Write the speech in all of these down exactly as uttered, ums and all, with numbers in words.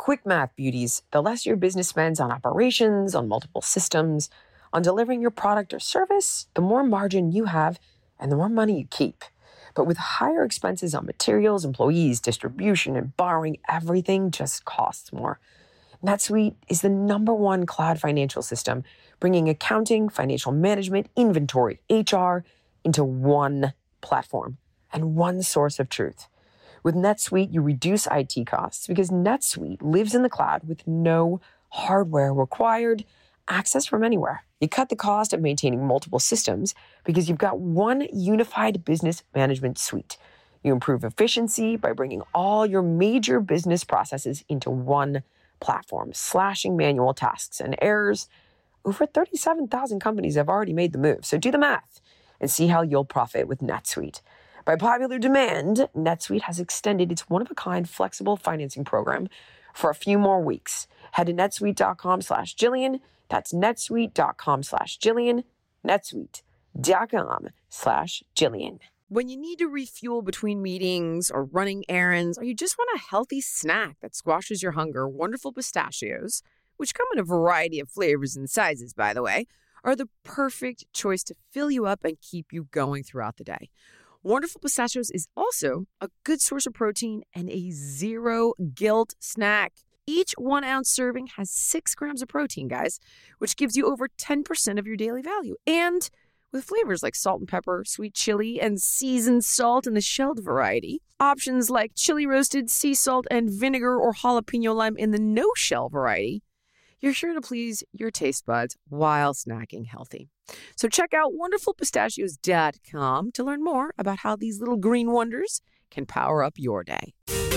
quick math, beauties. The less your business spends on operations, on multiple systems, on delivering your product or service, the more margin you have and the more money you keep. But with higher expenses on materials, employees, distribution, and borrowing, everything just costs more. NetSuite is the number one cloud financial system, bringing accounting, financial management, inventory, H R into one platform and one source of truth. With NetSuite, you reduce I T costs because NetSuite lives in the cloud with no hardware required, access from anywhere. You cut the cost of maintaining multiple systems because you've got one unified business management suite. You improve efficiency by bringing all your major business processes into one platform, slashing manual tasks and errors. Over thirty-seven thousand companies have already made the move, so do the math and see how you'll profit with NetSuite. By popular demand, NetSuite has extended its one-of-a-kind flexible financing program for a few more weeks. Head to netsuite.com slash Jillian. That's netsuite.com slash Jillian. netsuite.com slash Jillian. When you need to refuel between meetings or running errands, or you just want a healthy snack that squashes your hunger, Wonderful Pistachios, which come in a variety of flavors and sizes, by the way, are the perfect choice to fill you up and keep you going throughout the day. Wonderful Pistachios is also a good source of protein and a zero guilt snack. Each one ounce serving has six grams of protein, guys, which gives you over ten percent of your daily value. And with flavors like salt and pepper, sweet chili, and seasoned salt in the shelled variety. Options like chili roasted, sea salt, and vinegar or jalapeno lime in the no-shell variety. You're sure to please your taste buds while snacking healthy. So check out wonderful pistachios dot com to learn more about how these little green wonders can power up your day.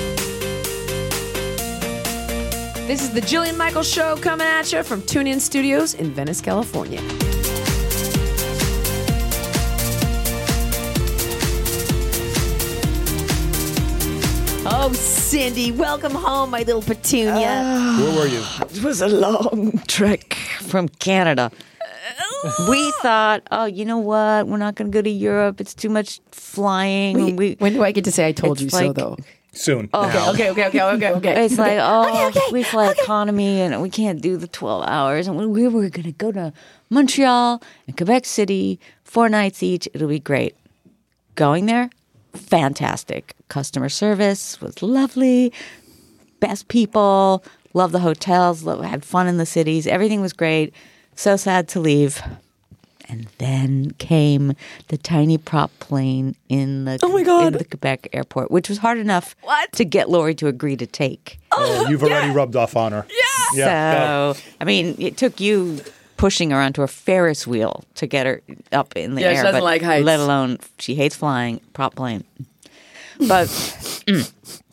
This is the Jillian Michaels Show coming at you from TuneIn Studios in Venice, California. Oh, Cindy, welcome home, my little petunia. Uh, Where were you? It was a long trek from Canada. We thought, oh, you know what? We're not going to go to Europe. It's too much flying. Wait, we, when do I get to say I told it's you like, so, though? Soon. Oh, Now. Okay, okay, okay, okay, okay. It's like, oh, Okay, okay, we fly okay. economy and we can't do the twelve hours. And we were going to go to Montreal and Quebec City, four nights each. It'll be great. Going there, fantastic. Customer service was lovely. Best people. Love the hotels. Love, had fun in the cities. Everything was great. So sad to leave. And then came the tiny prop plane in the Oh my God. in the Quebec airport, which was hard enough What? to get Lori to agree to take. Oh, you've already rubbed off on her. Yeah. Yeah. So, I mean, it took you pushing her onto a Ferris wheel to get her up in the Yeah, she air. doesn't but like heights. Let alone, she hates flying, prop plane. But mm,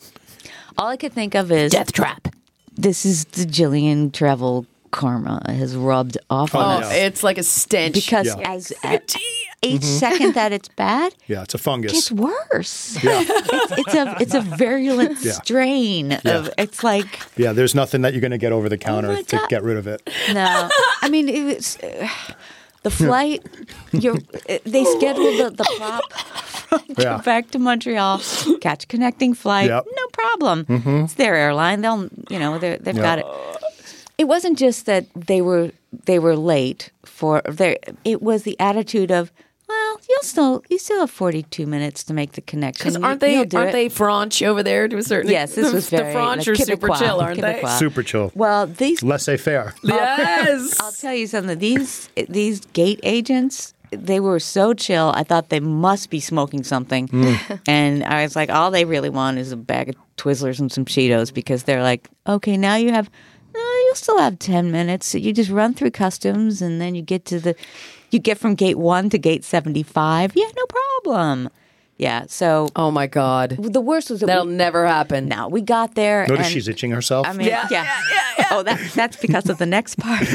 all I could think of is Death trap. this is the Jillian travel karma has rubbed off Oh, on Oh, us. yeah. it's like a stench. Because Yeah. as at each second that it's bad, Yeah, it's a it's fungus. worse. Yeah. It's, it's a it's a virulent Yeah. strain of it's like Yeah, there's nothing that you're going to get over the counter my to God. get rid of it. no. I mean it was uh, the flight. You're uh, they scheduled the, the prop from Yeah. Quebec to Montreal, catch a connecting flight, Yep. no problem. It's their airline. They'll you know they're, they've Yeah. got it. It wasn't just that they were they were late for their. It was the attitude of, well, you'll still you still have forty-two minutes to make the connection. Because aren't You- they you'll do aren't it. they French over there to a certain Yes, this the, was very the French like, are super Quebecois, chill, aren't they? Quebecois. Super chill. Well, these Laissez-faire. Yes. I'll tell you something. These these gate agents, they were so chill. I thought they must be smoking something, and I was like, all they really want is a bag of Twizzlers and some Cheetos because they're like, okay, now you have, no, you'll still have ten minutes. You just run through customs, and then you get to the, you get from gate one to gate seventy-five. Yeah, no problem. Yeah. So Oh my God. the worst was that That'll we, never happen. no, we got there. Notice and, she's itching herself. I mean, Yeah, yeah, yeah, yeah, yeah. Oh, that, that's because of the next part.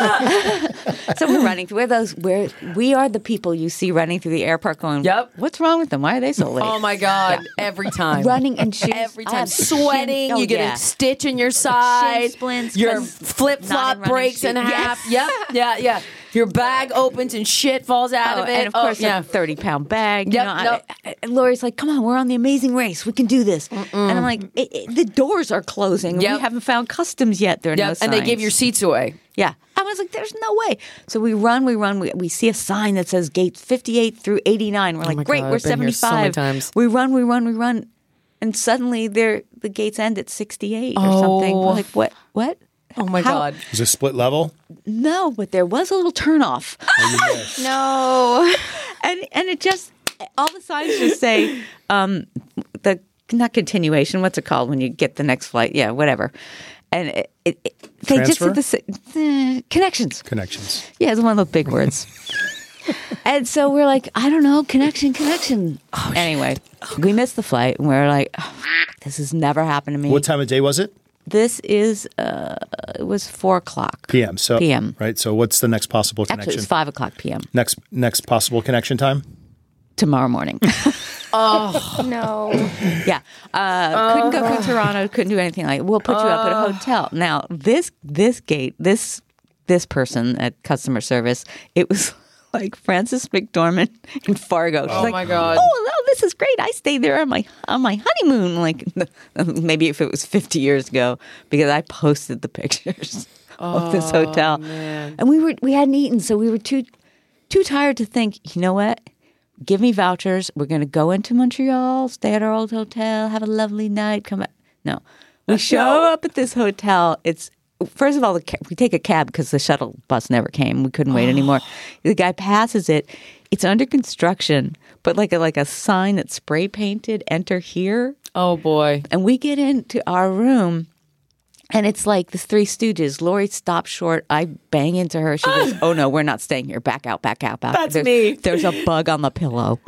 So we're running through. We're those. We're we are the people you see running through the airport, going, Yep. What's wrong with them? Why are they so late? Oh my God. Every time. Running and shoes Every I time. have Sweating. shin- oh, you get yeah. a stitch in your side. splints Your 'cause flip not flop in running breaks in shoes. half. Yep. Yeah, yeah. Your bag opens and shit falls out Oh, of it. and of course, oh, yeah. a thirty pound bag. Yep, you know, nope. I, I, Lori's like, "Come on, we're on the Amazing Race. We can do this." Mm-mm. And I'm like, it, it, "The doors are closing. Yep. We haven't found customs yet. There are Yep, no signs." and they give your seats away. Yeah. I was like, "There's no way." So we run, we run. We, we see a sign that says gate fifty-eight through eighty-nine. We're like, Oh my "Great, God, we're I've been here so many seventy-five." times. We run, we run, we run, and suddenly they're the gates end at sixty-eight or Oh. something. We're like, "What? What?" Oh my How- God. Is it split level? No, but there was a little turnoff. No. and and it just all the signs just say um the not continuation, what's it called when you get the next flight, yeah, whatever. And it, it, it, they just Transfer? said the uh, connections. Connections. Yeah, it's one of those big words. And so we're like, I don't know, connection, connection. Oh, anyway, we missed the flight, and we're like, oh, this has never happened to me. What time of day was it? This is uh, it was four o'clock P M. So P M. Right. So what's the next possible Actually, connection? it's five o'clock P M Next next possible connection time? tomorrow morning. No. Yeah. Uh, couldn't go through Toronto. Couldn't do anything like. We'll put you up at a hotel. Now this this gate this this person at customer service, it was like Frances McDormand in Fargo. She's Oh like, my God. Oh, well, this is great. I stayed there on my on my honeymoon. Like maybe if it was fifty years ago, because I posted the pictures of this hotel, man. and we were we hadn't eaten, so we were too too tired to think. You know what? Give me vouchers. We're going to go into Montreal, stay at our old hotel, have a lovely night, come back. No. We show up at this hotel. It's, first of all, the, ca- we take a cab because the shuttle bus never came. We couldn't wait anymore. The guy passes it. It's under construction, but like a, like a sign that's spray painted, enter here. Oh, boy. And we get into our room. And it's like the Three Stooges. Lori stops short. I bang into her. She goes, "Oh no, we're not staying here. Back out, back out, back out." That's there's, me. There's a bug on the pillow.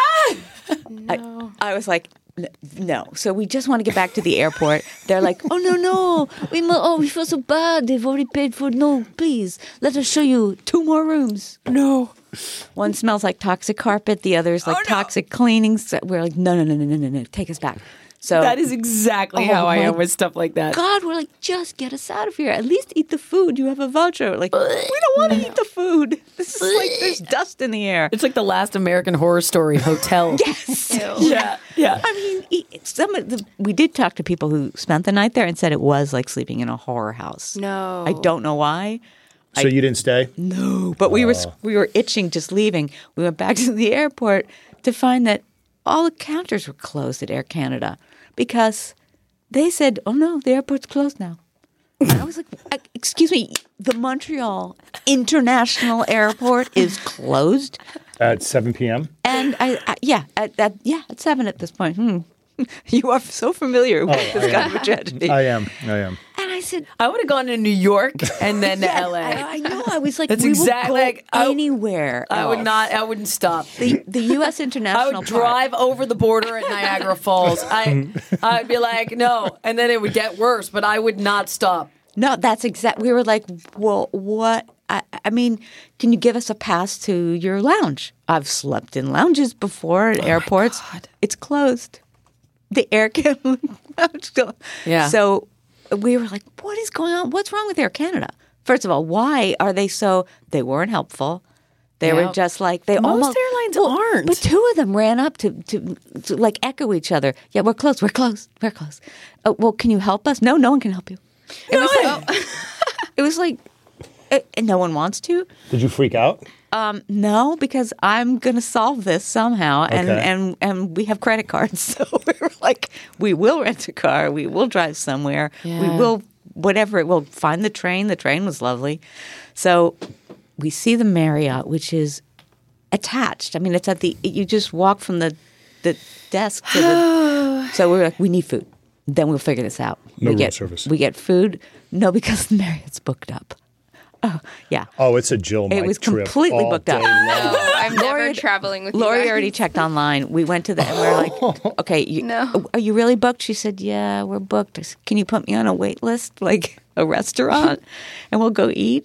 No. I was like, "N- no. So we just want to get back to the airport. They're like, "Oh no, no. We mo- oh we feel so bad. They've already paid for. No, please let us show you two more rooms." No. One smells like toxic carpet. The other's like toxic cleaning. So we're like, no, no, no, no, no, no, no. Take us back. So That is exactly Oh how I my am with stuff like that. God, we're like, just get us out of here. At least eat the food. You have a voucher. Like, we don't want to eat the food. This is like there's dust in the air. It's like the last American Horror Story hotel. Yes. Yeah. Yeah. I mean, e- some of the, we did talk to people who spent the night there and said it was like sleeping in a horror house. No. I don't know why. So you didn't stay? No, but we were we were itching just leaving. We went back to the airport to find that all the counters were closed at Air Canada because they said, "Oh no, the airport's closed now." And I was like, "Excuse me, the Montreal International Airport is closed." At seven p.m.? And I, I yeah, at, at yeah, at seven at this point. Hmm. You are so familiar with Oh, this I kind of a tragedy. I am. I am. and I said, I would have gone to New York and then to yeah, L A. I, I know. I was like, That's we exactly will go like I- anywhere. I would else. not. I wouldn't stop. The the U S I International would Park. drive over the border at Niagara Falls. I, I'd be like, no, and then it would get worse. But I would not stop. No, that's exact. We were like, well, what? I, I mean, can you give us a pass to your lounge? I've slept in lounges before at airports. It's closed. The Air Canada lounge. Yeah. So we were like, what is going on? What's wrong with Air Canada? First of all, why are they so? They weren't helpful. They Yeah. were just like they Most almost airlines well, aren't. But two of them ran up to, to to like echo each other. Yeah, we're closed. We're closed. We're closed. Oh, well, can you help us? No, no one can help you. It was like, it was like it, and no one wants to. Did you freak out? Um, no, because I'm gonna solve this somehow, and Okay. and and we have credit cards, so we were like, we will rent a car, we will drive somewhere, we Yeah. will whatever it will find the train. The train was lovely, so we see the Marriott, which is attached. I mean, it's at the you just walk from the the desk to the. So we're like, we need food. Then we'll figure this out. No we room get service. We get food. No, because the Marriott's booked up. Oh yeah. Oh, it's a Jill Mike was trip completely all booked up. day long. No, I'm Lori- never traveling with you Lori guys. already checked online. We went to the and we're like, okay, you, No. are you really booked? She said, yeah, we're booked. I said, can you put me on a wait list, like a restaurant, and we'll go eat?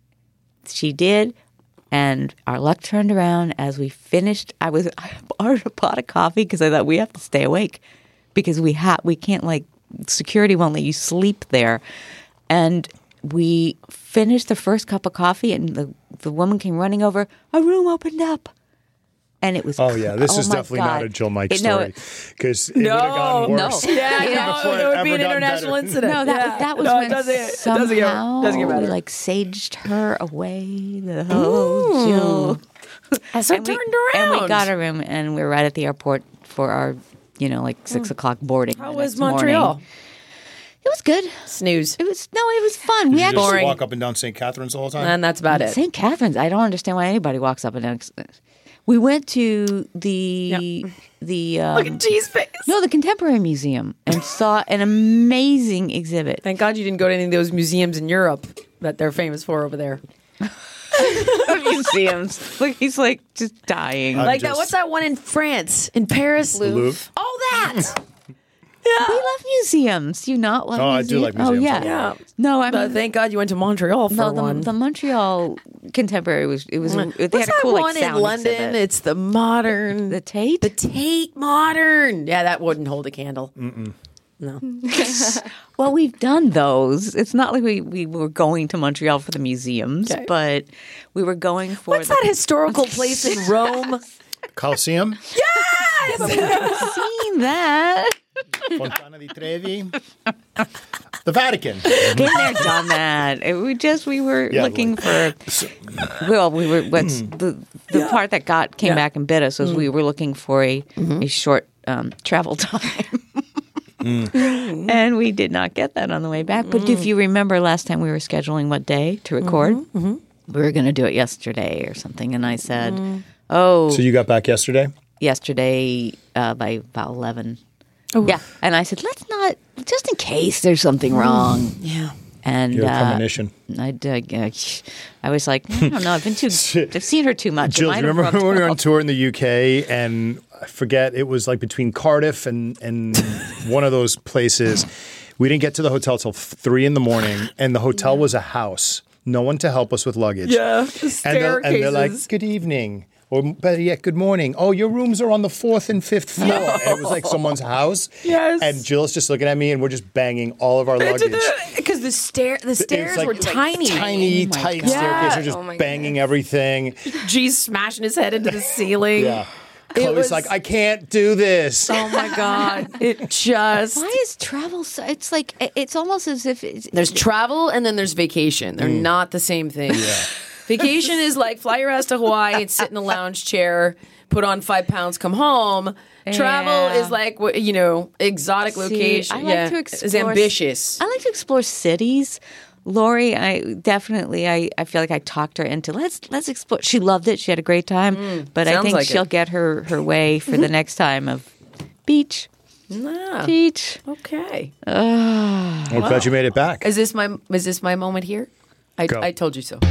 She did, and our luck turned around as we finished. I was I ordered a pot of coffee because I thought we have to stay awake because we have we can't like security won't let you sleep there, and we finished the first cup of coffee, and the the woman came running over. A room opened up. And it was. Oh yeah, this oh is my definitely God. not a Jill Mike It- no, story because it would have gotten no. worse. No. Yeah, Before no, it would be ever an got international better. incident. No, that Yeah. that was No, when it doesn't, it somehow doesn't get, doesn't get we better. like saged her away. The whole Jill. So and we, turned around. and we got a room, and we were right at the airport for our, you know, like six o'clock boarding. How the was next morning. Montreal? It was good. Snooze. It was no, it was fun. we Did you actually just Boring. walk up and down Saint Catharines the whole time? And that's about it. Saint Catharines. I don't understand why anybody walks up and down. We went to the the um, Look at G's face. no the Contemporary Museum and saw an amazing exhibit. Thank God you didn't go to any of those museums in Europe that they're famous for over there. Museums. Like he's like just dying. I'm Like that. just- What's that one in France? In Paris? Louvre. Oh, that. We love museums. Do you not love Oh, I museums? do like museums Oh, yeah. a lot. Yeah. No, I But mean, thank God you went to Montreal for no, the, one. the Montreal Contemporary was, it was, they What's had a that cool like one in sound London? exhibit. It's the modern. The Tate? The Tate Modern. Yeah, that wouldn't hold a candle. Mm-mm. No. Well, we've done those. It's not like we, we were going to Montreal for the museums, Okay. but we were going for What's the, that historical place in Rome? Coliseum, Yes! seen that. Fontana di Trevi, the Vatican. Been there, done that. It- we just we were Yeah, looking like- for. Well, we were. What's the the part that got came Yeah. back and bit us was we were looking for a Mm-hmm. a short um, travel time. And we did not get that on the way back. But if you remember last time we were scheduling what day to record, Mm-hmm. we were going to do it yesterday or something. And I said, oh, So you got back yesterday? yesterday uh, by about eleven. Yeah. And I said, let's not, just in case there's something wrong. Yeah. And You're a uh, premonition. I, uh, I was like, I don't know. I've been too, I've seen her too much. It Jill, do might you have remember rubbed when we were on off. tour in the U K and I forget, it was like between Cardiff and, and one of those places. We didn't get to the hotel till three in the morning and the hotel was a house. No one to help us with luggage. Yeah. The And they're, and they're like, staircases. good evening. Or better yet, good morning. Oh, your rooms are on the fourth and fifth floor. And it was like someone's house. Yes. And Jill's just looking at me and we're just banging all of our luggage. Because the stair, the It's stairs like- were like tiny. Tiny, my tight God. staircase. We're Yeah. just Oh my banging everything. G's smashing his head into the ceiling. Yeah. It Chloe's was- like, I can't do this. Oh my God. It just. Why is travel so, it's like, it- it's almost as if it's, There's travel and then there's vacation. They're not the same thing. Vacation is like fly your ass to Hawaii and sit in a lounge chair, put on five pounds, come home. Travel Yeah. is like, wh- you know, exotic See, location. I like yeah. to It's explore- ambitious. I like to explore cities. Lori, I definitely, I, I feel like I talked her into let's let's explore. She loved it. She had a great time. but I sounds think like she'll it. get her her way for the next time of beach, Ah, beach. okay. I'm glad you made it back. Is this my is this my moment here? I, Go. I told you so.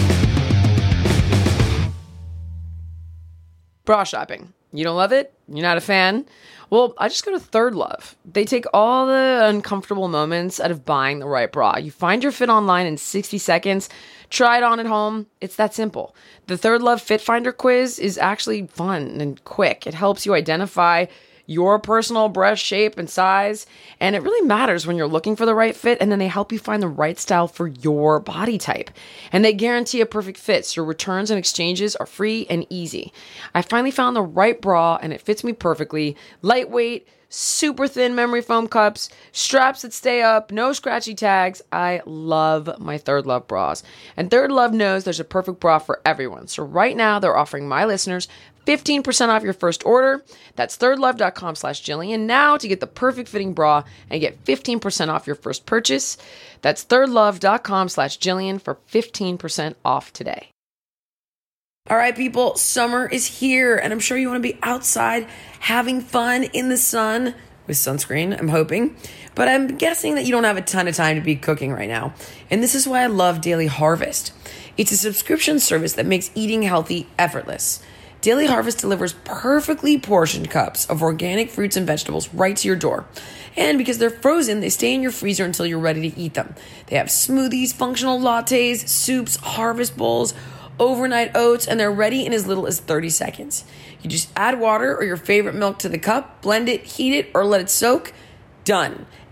Bra shopping. You don't love it? You're not a fan? Well, I just go to Third Love. They take all the uncomfortable moments out of buying the right bra. You find your fit online in sixty seconds. Try it on at home. It's that simple. The Third Love Fit Finder quiz is actually fun and quick. It helps you identify your personal breast shape and size. And it really matters when you're looking for the right fit. And then they help you find the right style for your body type. And they guarantee a perfect fit. So returns and exchanges are free and easy. I finally found the right bra and it fits me perfectly. Lightweight, super thin memory foam cups, straps that stay up, no scratchy tags. I love my Third Love bras. And Third Love knows there's a perfect bra for everyone. So right now they're offering my listeners fifteen percent off your first order. That's thirdlove.com slash Jillian now to get the perfect fitting bra and get fifteen percent off your first purchase. That's thirdlove.com slash Jillian for fifteen percent off today. All right, people, summer is here, and I'm sure you want to be outside having fun in the sun with sunscreen, I'm hoping. But I'm guessing that you don't have a ton of time to be cooking right now. And this is why I love Daily Harvest. It's a subscription service that makes eating healthy effortless. Daily Harvest delivers perfectly portioned cups of organic fruits and vegetables right to your door. And because they're frozen, they stay in your freezer until you're ready to eat them. They have smoothies, functional lattes, soups, harvest bowls, overnight oats, and they're ready in as little as thirty seconds. You just add water or your favorite milk to the cup, blend it, heat it, or let it soak. Done.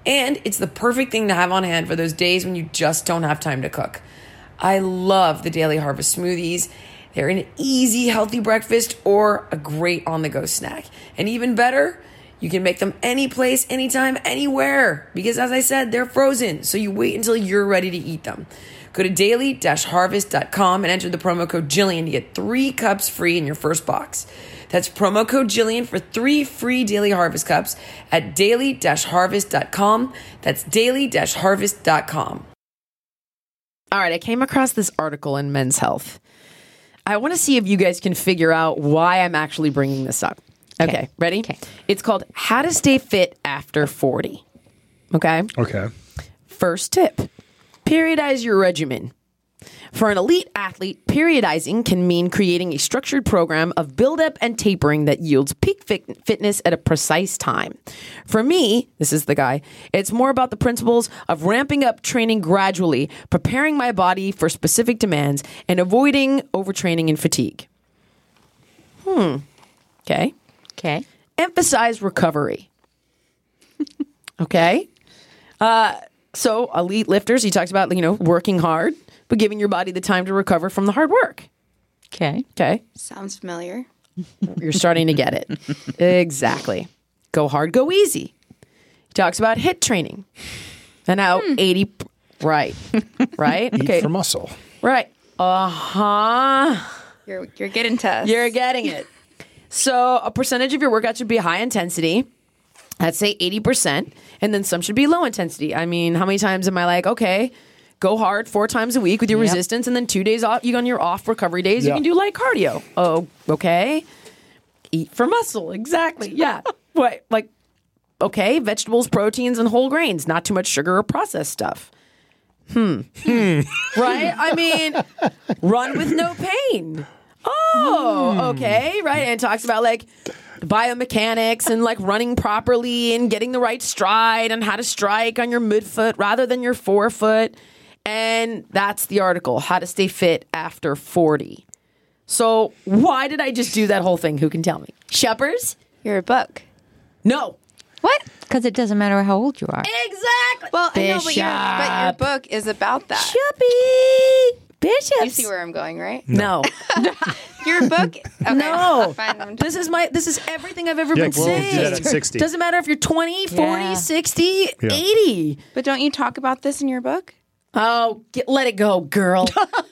And it's the perfect thing to have on hand for those days when you just don't have time to cook. I love the Daily Harvest smoothies. They're an easy, healthy breakfast or a great on-the-go snack. And even better, you can make them any place, anytime, anywhere. Because as I said, they're frozen, so you wait until you're ready to eat them. Go to daily dash harvest dot com and enter the promo code Jillian to get three cups free in your first box. That's promo code Jillian for three free Daily Harvest cups at daily dash harvest dot com. That's daily dash harvest dot com. All right, I came across this article in Men's Health. I want to see if you guys can figure out why I'm actually bringing this up. Okay, okay. Ready? Okay. It's called How to Stay Fit After forty. Okay? Okay. First tip, periodize your regimen. For an elite athlete, periodizing can mean creating a structured program of buildup and tapering that yields peak fit- fitness at a precise time. For me, this is the guy, it's more about the principles of ramping up training gradually, preparing my body for specific demands, and avoiding overtraining and fatigue. Hmm. Okay. Okay. Emphasize recovery. Okay. Uh, so elite lifters, he talks about, you know, working hard, but giving your body the time to recover from the hard work. Okay. Okay. Sounds familiar. You're starting to get it. Exactly. Go hard, go easy. He talks about HIIT training. And how hmm. eighty right. Right? Eat okay. for muscle. Right. Uh-huh. You're you're getting to us. You're getting it. So a percentage of your workout should be high intensity. I'd say eighty percent. And then some should be low intensity. I mean, how many times am I like, okay, go hard four times a week with your yep. resistance, and then two days off, you on your off recovery days, yeah. you can do light cardio. Oh, okay. Eat for muscle. Exactly. Yeah. What? Like, okay, vegetables, proteins, and whole grains. Not too much sugar or processed stuff. Hmm. Hmm. Right? I mean, run with no pain. Oh, okay. Right. And it talks about like biomechanics and like running properly and getting the right stride and how to strike on your midfoot rather than your forefoot. And that's the article, How to Stay Fit After forty. So why did I just do that whole thing? Who can tell me? Sheppers? Your book. No. What? Because it doesn't matter how old you are. Exactly. Well, I know, but your, but your book is about that. Sheppy. Bishops. You see where I'm going, right? No. Your book? Okay. No. Fine. This is my. This is everything I've ever Yeah, been we'll saying. do that at sixty. Doesn't matter if you're twenty, forty, Yeah. sixty, Yeah. eighty. But don't you talk about this in your book? Oh, get, let it go, girl.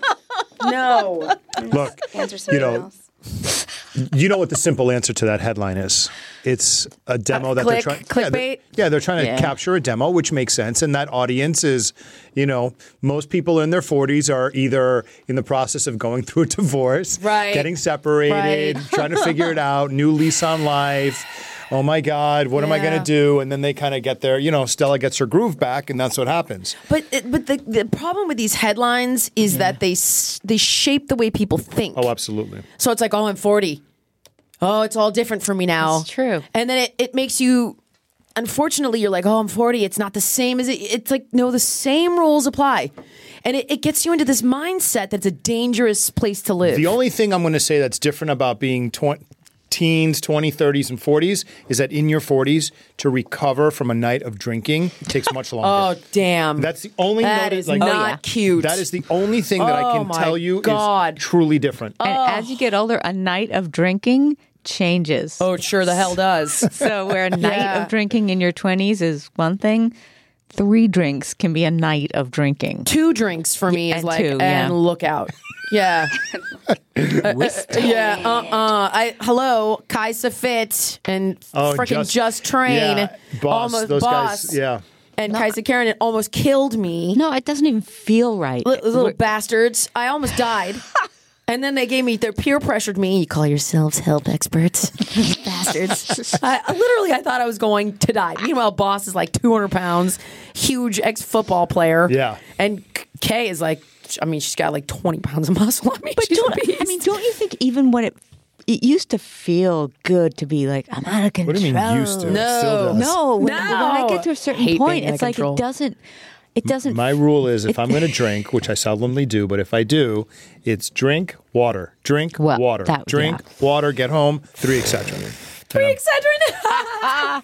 No. Look, Answer something you know, else. you know what the simple answer to that headline is. It's a demo Uh, that click- they're trying. clickbait? Yeah, they're, yeah, they're trying to Yeah. capture a demo, which makes sense. And that audience is, you know, most people in their forties are either in the process of going through a divorce, Right. getting separated, Right. trying to figure it out, new lease on life. Oh my God, what am I going Yeah. to do? And then they kind of get their, you know, Stella gets her groove back, and that's what happens. But it- but the, the problem with these headlines is that they s- they shape the way people think. Oh, absolutely. So it's like, oh, I'm forty. Oh, it's all different for me now. That's true. And then it, it makes you, unfortunately, you're like, oh, I'm forty. It's not the same as it. It's like, no, the same rules apply. And it, it gets you into this mindset that's a dangerous place to live. The only thing I'm going to say that's different about being twenty, teens, twenties, thirties, and forties is that in your forties, to recover from a night of drinking takes much longer. Oh, damn. That's the only That notice, is like, not Oh, yeah. cute. That is the only thing that I Oh, can my tell you God. is truly different. And as you get older, a night of drinking changes. Oh, it sure the hell does. So where a night Yeah. of drinking in your twenties is one thing, three drinks can be a night of drinking. Two drinks for me is and like, two, yeah. and look out. Yeah. Uh, uh, yeah. Uh-uh. I, hello, Kaisa Fit and Oh, freaking just- just, Train. Yeah, boss, Almost those boss. guys, yeah. And Kaisa Karen, it almost killed me. No, it doesn't even feel right. Li- little bastards. I almost died. And then they gave me, they peer pressured me. You call yourselves health experts. Bastards. I, I literally, I thought I was going to die. Meanwhile, boss is like two hundred pounds, huge ex football player. Yeah. And K- Kay is like, I mean, she's got like twenty pounds of muscle. I mean, But she's don't, a beast. I mean, don't you think even when it it used to feel good to be like, I'm out of control. What do you mean used to? It No. still does. No, when, No. when I get to a certain Hate point, being out it's of like control. it doesn't. It doesn't. My rule is if I'm going to drink, which I seldomly do, but if I do, it's drink, water, drink, Well, water, that- drink, yeah. water, get home, three Excedrin. Three Excedrin.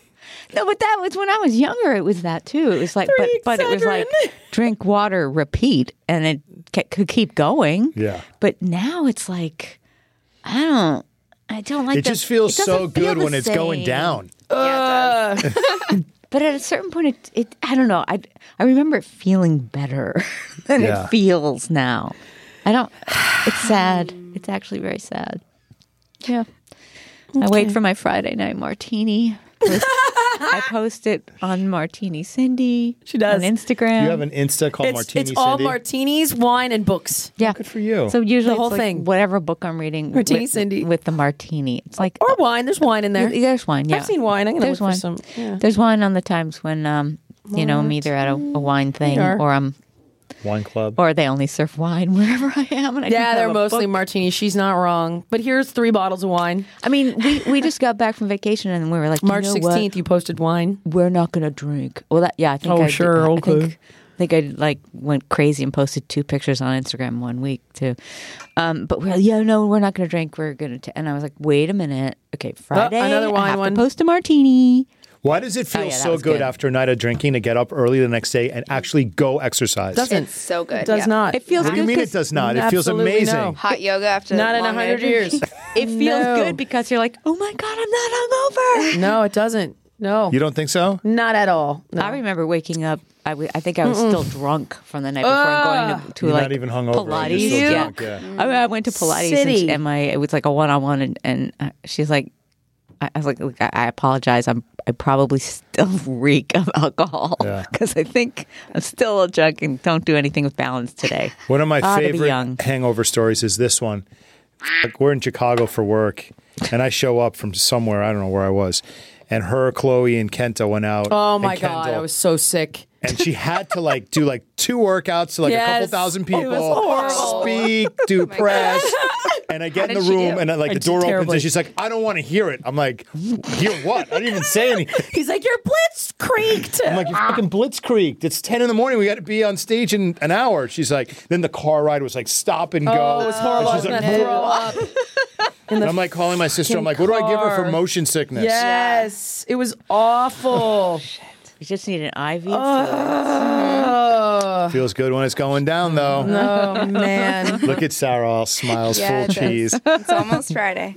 No, but that was when I was younger. It was that too. It was like, but but it was like drink water, repeat, and it c- could keep going. Yeah. But now it's like, I don't, I don't like. It the- just feels it doesn't so feel good the when it's going same. down. Yeah, it does. But at a certain point, it, it I don't know. I I remember it feeling better than Yeah. it feels now. I don't. It's sad. It's actually very sad. Yeah. I wait for my Friday night martini. I post it on Martini Cindy. She does. On Instagram. You have an Insta called It's, Martini it's all Cindy? martinis, wine, and books. yeah. Good for you. So usually The whole it's like thing. whatever book I'm reading. Martini with, Cindy. with the martini. It's like Or wine. There's wine in there. There's wine. Yeah, I've seen wine. I'm going to look There's wine. for some. Yeah. There's wine on the times when um you know I'm either at a, a wine thing are. or I'm Wine Club. or they only serve wine wherever I am. And I don't Yeah, have they're a mostly book. martinis. She's not wrong. But here's three bottles of wine. I mean, we, we just got back from vacation and we were like, you March know what? sixteenth, you posted wine. We're not going to drink. Well, that yeah, I think. Oh, I, sure, I okay. think, I think I like went crazy and posted two pictures on Instagram one week too. Um, but we're like, yeah, no, we're not going to drink. We're going to. And I was like, wait a minute. Okay, Friday, another wine I have one. to post a martini. Why does it feel Oh, yeah, that so was good, good. after a night of drinking to get up early the next day and actually go exercise? Doesn't. It's so good. It does yeah. not. It feels What do you good. mean it 'cause does not? It feels Absolutely amazing. no. Hot yoga after Not in a long night hundred of drinking. years. It feels No. good because you're like, oh my god, I'm not hungover. No, it doesn't. No. You don't think so? Not at all. No. I remember waking up. I, w- I think I was still drunk from the night before and going to, to You're like not even hungover. Pilates. You're still yeah. drunk, yeah. I, mean, I went to Pilates and, City. she, and my it was like a one on one, and and uh, she's like, I, I was like, look, I, I apologize. I'm I probably still reek of alcohol Yeah. because I think I'm still a drunk and don't do anything with balance today. One of my Ah, to be favorite young. hangover stories is this one. Like, we're in Chicago for work, and I show up from somewhere. I don't know where I was. And her, Chloe, and Kenta went out. Oh my and God. Kendall, I was so sick. and she had to like do like two workouts to like a couple Yes. thousand It was people, horrible. speak, do press. And I get in did the she room, do? and uh, like I the did door opens, terribly. and she's like, "I don't want to hear it." I'm like, "Hear what?" I didn't even say anything. He's like, your blitz creaked. I'm like, "You fucking blitzkrieged. It's ten in the morning. We got to be on stage in an hour." She's like, then the car ride was like stop and go. Oh, it was horrible. I And was she's going like, to throw up. and I'm like calling my sister. I'm like, "What do I give her for car. motion sickness?" Yes. It was awful. You just need an I V. Oh, Feels good when it's going down, though. oh man. Look at Sarah, all smiles, Yeah, full it does. cheese. It's almost Friday.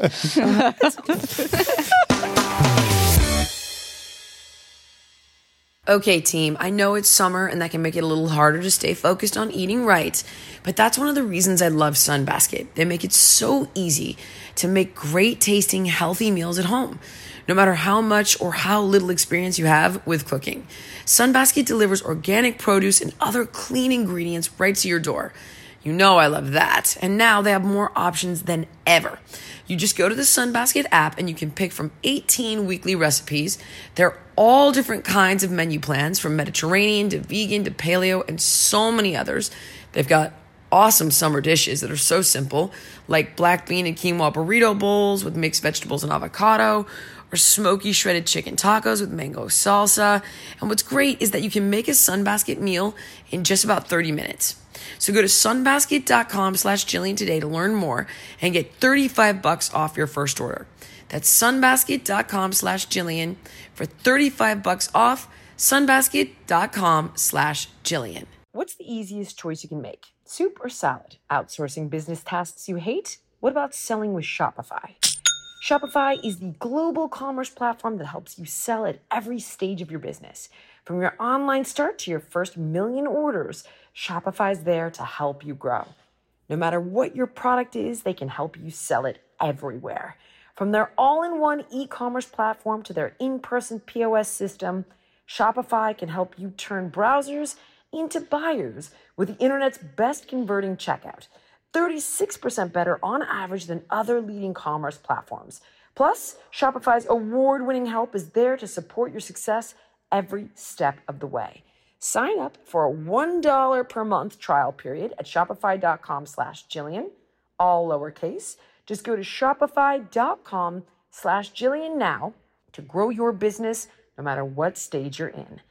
Okay, team, I know it's summer and that can make it a little harder to stay focused on eating right, but that's one of the reasons I love Sunbasket. They make it so easy to make great tasting, healthy meals at home, no matter how much or how little experience you have with cooking. Sunbasket delivers organic produce and other clean ingredients right to your door. You know I love that. And now they have more options than ever. You just go to the Sunbasket app and you can pick from eighteen weekly recipes. They're all different kinds of menu plans, from Mediterranean to vegan to paleo and so many others. They've got awesome summer dishes that are so simple, like black bean and quinoa burrito bowls with mixed vegetables and avocado, or smoky shredded chicken tacos with mango salsa. And what's great is that you can make a Sunbasket meal in just about thirty minutes. So go to sunbasket.com slash Jillian today to learn more and get thirty-five bucks off your first order. That's sunbasket.com slash Jillian for thirty-five bucks off. Sunbasket.com slash Jillian. What's the easiest choice you can make? Soup or salad? Outsourcing business tasks you hate? What about selling with Shopify? Shopify is the global commerce platform that helps you sell at every stage of your business. From your online start to your first million orders, Shopify's there to help you grow. No matter what your product is, they can help you sell it everywhere. From their all-in-one e-commerce platform to their in-person P O S system, Shopify can help you turn browsers into buyers with the internet's best converting checkout. thirty-six percent better on average than other leading commerce platforms. Plus, Shopify's award-winning help is there to support your success every step of the way. Sign up for a one dollar per month trial period at shopify.com slash Jillian, all lowercase. Just go to shopify.com slash Jillian now to grow your business no matter what stage you're in.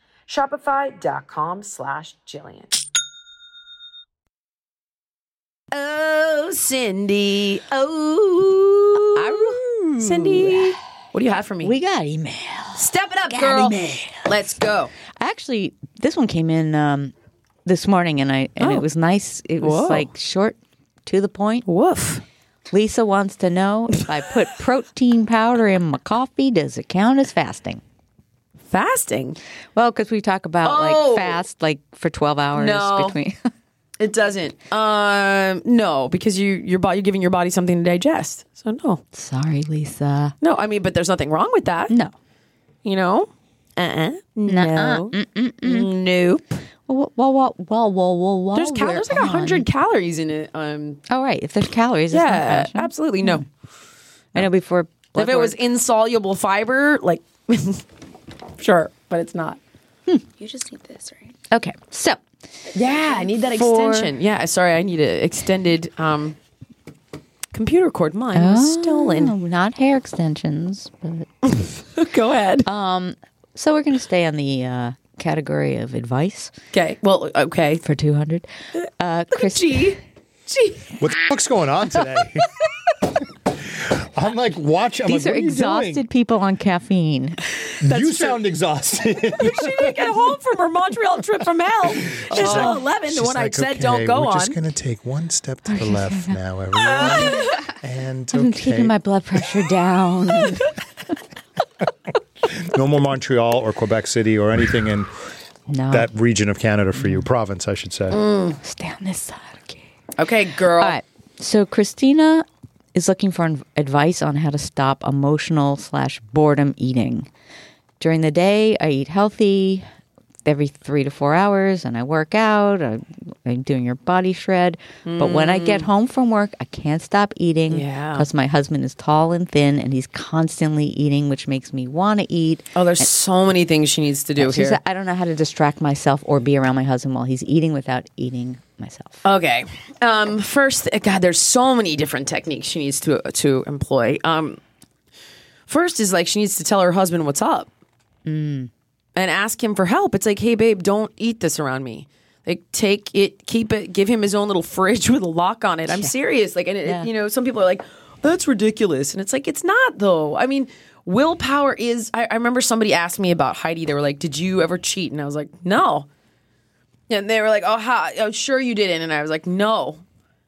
Shopify.com slash Jillian. Oh, Cindy. Oh, Cindy. What do you have for me? We got email. Step it up, Got girl. email. Let's go. Actually, this one came in um, this morning, and I and Oh. it was nice. It was Whoa. like short, to the point. Woof. Lisa wants to know if I put protein powder in my coffee, does it count as fasting? Fasting? Well, because we talk about Oh. like fast, like for twelve hours No. between. It doesn't. Um, no, because you your body you're giving your body something to digest. So no, Sorry, Lisa. no. I mean, but there's nothing wrong with that. No. You know. Uh. uh No. Nope. Well, well, well, well, well, well, well There's cal- we're there's like a on- hundred calories in it. Um. Oh, right. If there's calories, it's not Yeah. fashion. Absolutely no. I know before. If blood it was work- insoluble fiber, like, sure, but it's not. You just need this, right? Okay. So, Yeah, I need that For- extension. Yeah, sorry, I need an extended um, computer cord. Mine was Oh, stolen. not hair extensions, but. Go ahead. So we're going to stay on the uh, category of advice Okay. Well, okay. for two hundred. Uh, Chris, Gee. Gee. What the fuck's going on today? I'm like, watch. I'm these like, are what you exhausted doing? people on caffeine. You sound exhausted. She didn't get home from her Montreal trip from hell. She's like- eleven, the She's one I like, said okay, don't go we're on. just going to take one step to the left now, everyone. And I'm okay. keeping my blood pressure down. No more Montreal or Quebec City or anything in No, that region of Canada for you. Province, I should say. stay on this side. Okay. Okay, girl. All right. So Christina is looking for an- advice on how to stop emotional slash boredom eating. During the day, I eat healthy every three to four hours, and I work out. I, I'm doing your body shred. But when I get home from work, I can't stop eating Yeah. because my husband is tall and thin, and he's constantly eating, which makes me want to eat. Oh, there's so many things she needs to do She here. said, I don't know how to distract myself or be around my husband while he's eating without eating myself. Okay. Um, first, God, there's so many different techniques she needs to to employ. Um, first is like she needs to tell her husband what's up and ask him for help. It's like, hey, babe, don't eat this around me. Like, take it, keep it, give him his own little fridge with a lock on it. I'm serious. Like, and it, Yeah. you know, some people are like, that's ridiculous, and it's like, it's not though. I mean, willpower is. I, I remember somebody asked me about Heidi. They were like, did you ever cheat? And I was like, no. And they were like, oh, how? Oh, sure you didn't. And I was like, no.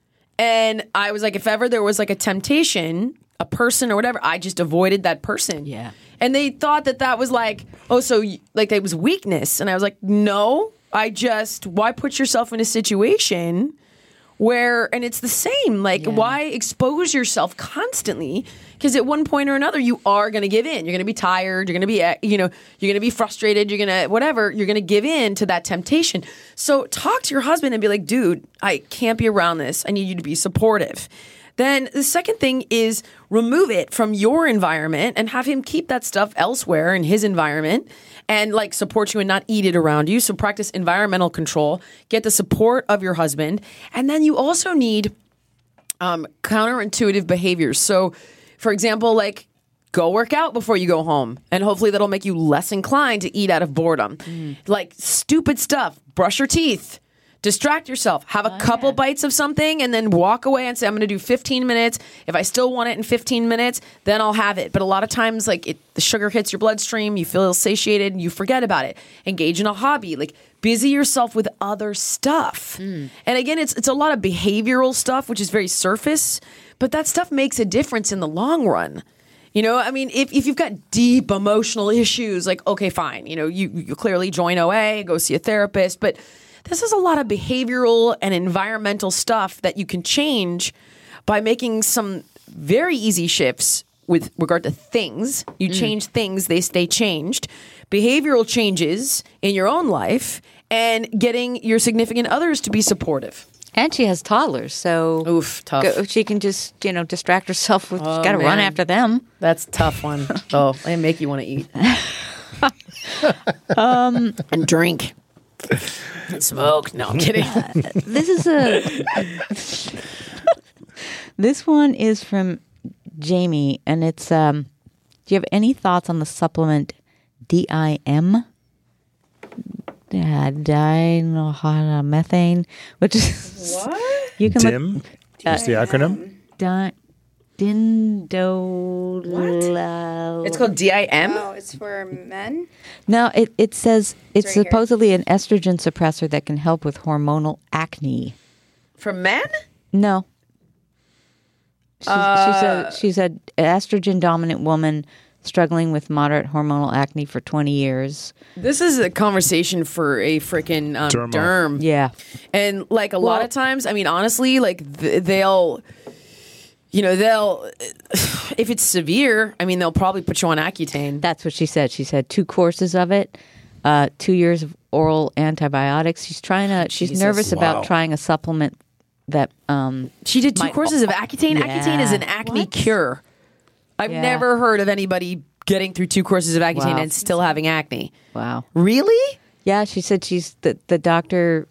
And I was like, if ever there was like a temptation, a person or whatever, I just avoided that person. Yeah. And they thought that that was like, oh, so y- like it was weakness. And I was like, no, I just, why put yourself in a situation where, and it's the same, like, why expose yourself constantly? Because at one point or another, you are going to give in. You're going to be tired. You're going to be, uh, you know, you're going to be frustrated. You're going to, whatever, you're going to give in to that temptation. So talk to your husband and be like, dude, I can't be around this. I need you to be supportive. Then the second thing is remove it from your environment and have him keep that stuff elsewhere in his environment and like support you and not eat it around you. So practice environmental control, get the support of your husband. And then you also need um, counterintuitive behaviors. So for example, like go work out before you go home and hopefully that'll make you less inclined to eat out of boredom. Like stupid stuff, brush your teeth. Distract yourself. Have a couple bites of something and then walk away and say, I'm going to do fifteen minutes. If I still want it in fifteen minutes, then I'll have it. But a lot of times, like it, the sugar hits your bloodstream, you feel satiated, and you forget about it. Engage in a hobby. Like busy yourself with other stuff. And again, it's it's a lot of behavioral stuff, which is very surface, but that stuff makes a difference in the long run. You know, I mean, if, if you've got deep emotional issues, like, okay, fine. You know, you, you clearly join O A, go see a therapist, but this is a lot of behavioral and environmental stuff that you can change by making some very easy shifts with regard to things. You change things, they stay changed. Behavioral changes in your own life and getting your significant others to be supportive. And she has toddlers, so Oof, tough. go, she can just, you know, distract herself with, she's got to man. run after them. That's a tough one. Oh, they make you want to eat. um, and drink. And smoke. No, I'm kidding. This is a. This one is from Jamie, and it's. Um, do you have any thoughts on the supplement D I M? Yeah, dimethane, which is What? you can DIM look is the acronym. di, Dindolal. It's called D I M. Oh, it's for men? No, it, it says it's right here. supposedly an estrogen suppressor that can help with hormonal acne. For men? No. She, Uh, she said she said estrogen dominant woman struggling with moderate hormonal acne for twenty years. This is a conversation for a freaking um, Derma. derm. Yeah. And like a lot of times, I mean, honestly, like th- they'll, you know, they'll, if it's severe, I mean, they'll probably put you on Accutane. That's what she said. She said two courses of it, uh, two years of oral antibiotics. She's trying to, she's Jesus. nervous Wow. about trying a supplement that, um, She did two My- courses of Accutane. Yeah. Accutane is an acne cure. I've Yeah. never heard of anybody getting through two courses of Accutane Wow. and still having acne. wow. Really? Yeah, she said she's, the, the doctor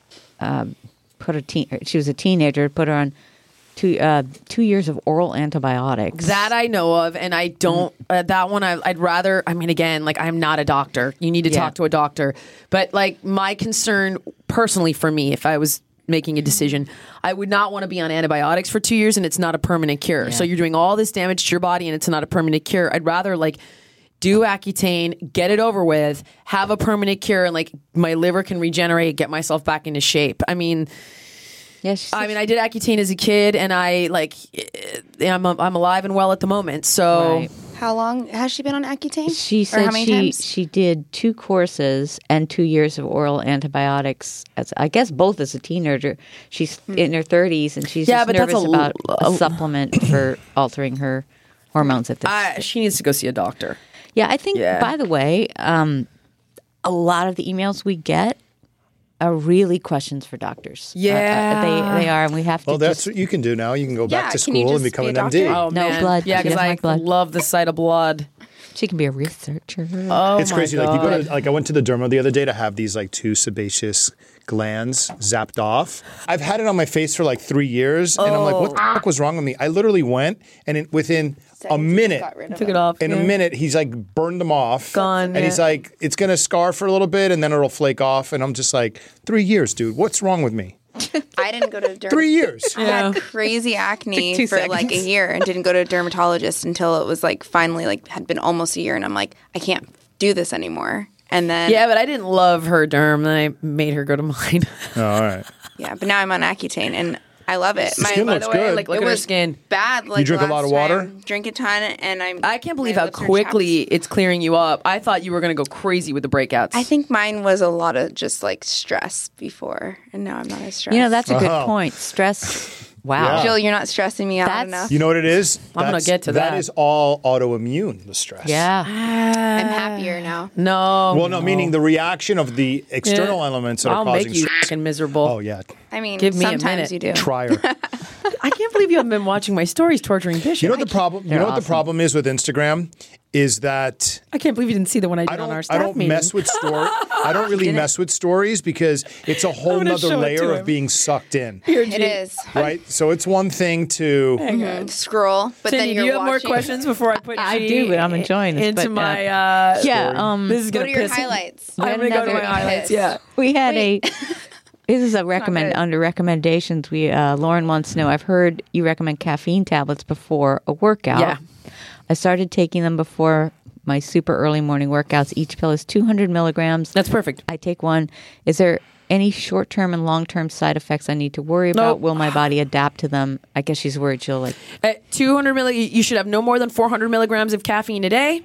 um, put a teen, she was a teenager, put her on two, uh, two years of oral antibiotics. That I know of, and I don't. Uh, that one, I, I'd rather. I mean, again, like I'm not a doctor. You need to Yeah. talk to a doctor. But like my concern, personally, for me, if I was making a decision, I would not want to be on antibiotics for two years, and it's not a permanent cure. So you're doing all this damage to your body, and it's not a permanent cure. I'd rather like do Accutane, get it over with, have a permanent cure, and like my liver can regenerate, get myself back into shape. I mean. Yeah, she said I mean, I did Accutane as a kid, and I like, eh, I'm I'm alive and well at the moment. So Right. How long has she been on Accutane? She Or said how many she times? she did two courses and two years of oral antibiotics. As I guess both as a teenager. She's in her thirties and she's Yeah, just but that's nervous a about l- a supplement for altering her hormones at this. I, she needs to go see a doctor. yeah, I think. Yeah. By the way, um, a lot of the emails we get are really questions for doctors. Uh, uh, Yeah. they they are, and we have to. Well, that's just, what you can do now. You can go Yeah, back to can you school and just become be a an M D. doctor? Oh No man, blood. Yeah, She because doesn't I like blood. love the sight of blood. she can be a researcher. Oh It's my crazy. God. Like you go to like I went to the derma the other day to have these like two sebaceous glands zapped off. I've had it on my face for like three years, and I'm like, what the Oh. fuck was wrong with me? I literally went, and in, within a minute, Got rid of Took it. it off. in yeah. a minute, he's like burned them off, Gone, and he's yeah. like, it's gonna scar for a little bit, and then it'll flake off, and I'm just like, three years, dude. What's wrong with me? I didn't go to a derm- Three years. I had crazy acne two for like a seconds. year and didn't go to a dermatologist until it was like finally like had been almost a year, and I'm like, I can't do this anymore. And then Yeah, but I didn't love her derm. Then I made her go to mine. Oh, all right. yeah, but now I'm on Accutane and I love it. The skin by looks the way, good. Like, look it at her was skin. bad. Like drink a last lot of water? time. Drink a ton, and I'm. I can't believe my how lips are quickly chapped. it's clearing you up. I thought you were going to go crazy with the breakouts. I think mine was a lot of just like stress before, and now I'm not as stressed. You know, that's a good Oh. point. Stress. Wow. Yeah. Jill, you're not stressing me out That's- enough. You know what it is? I'm gonna That's- get to that. That is all autoimmune, the stress. Yeah. I'm happier now. no. Well, no, meaning the reaction of the external Yeah. elements that are I'll causing make you stress. fucking miserable. Oh yeah, I mean, Give me a sometimes minute. you do. try her. I can't believe you haven't been watching my stories torturing Bishop. You know what the problem? You They're know what the awesome. problem is with Instagram is that I can't believe you didn't see the one I did I don't on our staff I don't meeting. mess with story. I don't really mess with stories because it's a whole gonna nother show it layer to of him. being sucked in, It is. right? So it's one thing to Mhm. Scroll, but then Cindy, you're do you have more watching- questions before I put I G do, but I'm enjoying this, into but, uh, my uh, Yeah. story? Um, This is Go gonna to your piss me- highlights. We I'm had gonna go to another- my highlights. Piss. Yeah. We had Wait. a. This is a recommend good. under recommendations. We uh, Lauren wants to know. I've heard you recommend caffeine tablets before a workout. Yeah. I started taking them before my super early morning workouts. Each pill is two hundred milligrams. That's perfect. I take one. Is there any short term and long term side effects I need to worry about? Nope. Will my body adapt to them? I guess she's worried she'll like. At two hundred milli, you should have no more than four hundred milligrams of caffeine a day.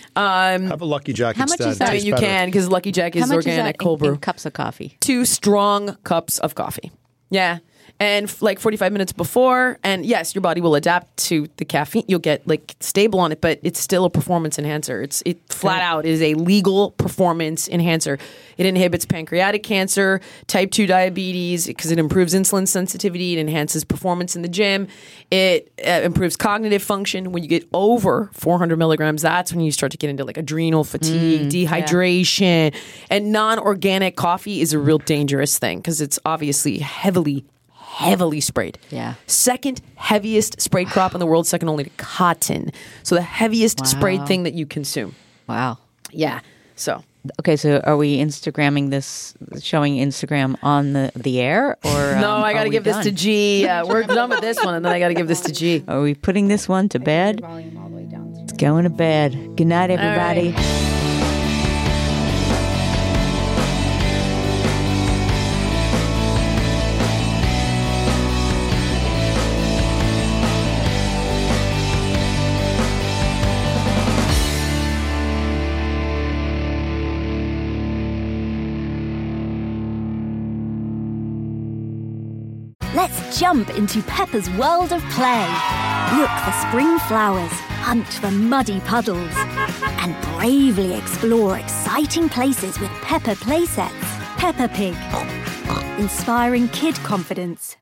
Um, have a Lucky Jack How much instead. is that? I mean, Tastes you better. can because Lucky Jack is How much organic is that cold in, brew. in cups of coffee? Two strong cups of coffee. Yeah. And f- like forty-five minutes before, and yes, your body will adapt to the caffeine. You'll get like stable on it, but it's still a performance enhancer. It's it flat out is a legal performance enhancer. It inhibits pancreatic cancer, type two diabetes because it improves insulin sensitivity. It enhances performance in the gym. It uh, improves cognitive function. When you get over four hundred milligrams, that's when you start to get into like adrenal fatigue, dehydration, and non-organic coffee is a real dangerous thing because it's obviously heavily heavily sprayed. Yeah. Second heaviest sprayed crop in the world, second only to cotton. So the heaviest Wow. sprayed thing that you consume. Wow. Yeah. So Okay, so are we Instagramming this, showing Instagram on the, the air? Or No, um, I got are to we give this done? to G. Uh, we're done with this one, and then I got to give this to G. Are we putting this one to bed? Volume all the way down. It's going to bed. Good night, everybody. Let's jump into Peppa's world of play. Look for spring flowers, hunt for muddy puddles, and bravely explore exciting places with Peppa playsets. Peppa Pig, inspiring kid confidence.